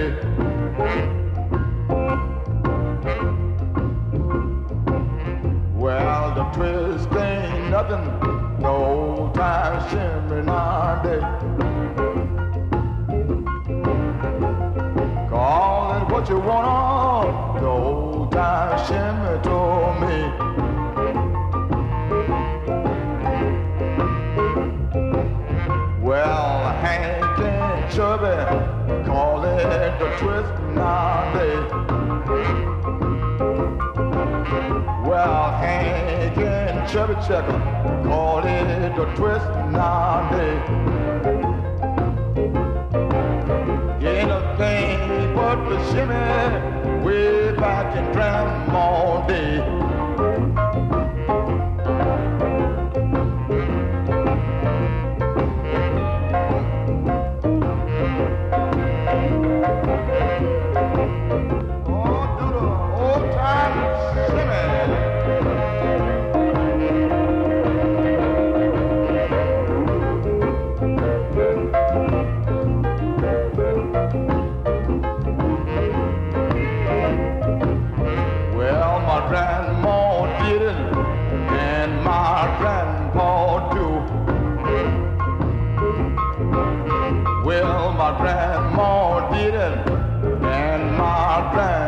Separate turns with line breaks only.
Well, the twist ain't nothing, no old time shimmy nowadays. Call it what you want, the old time shimmy told me. Well, Hank and Chubby call it the twist nowadays. Well, Hank and Chubby Checker call it the twist nowadays. Anything but the shimmy way back in Grandma day. Well, my grandma did it, and my grandpa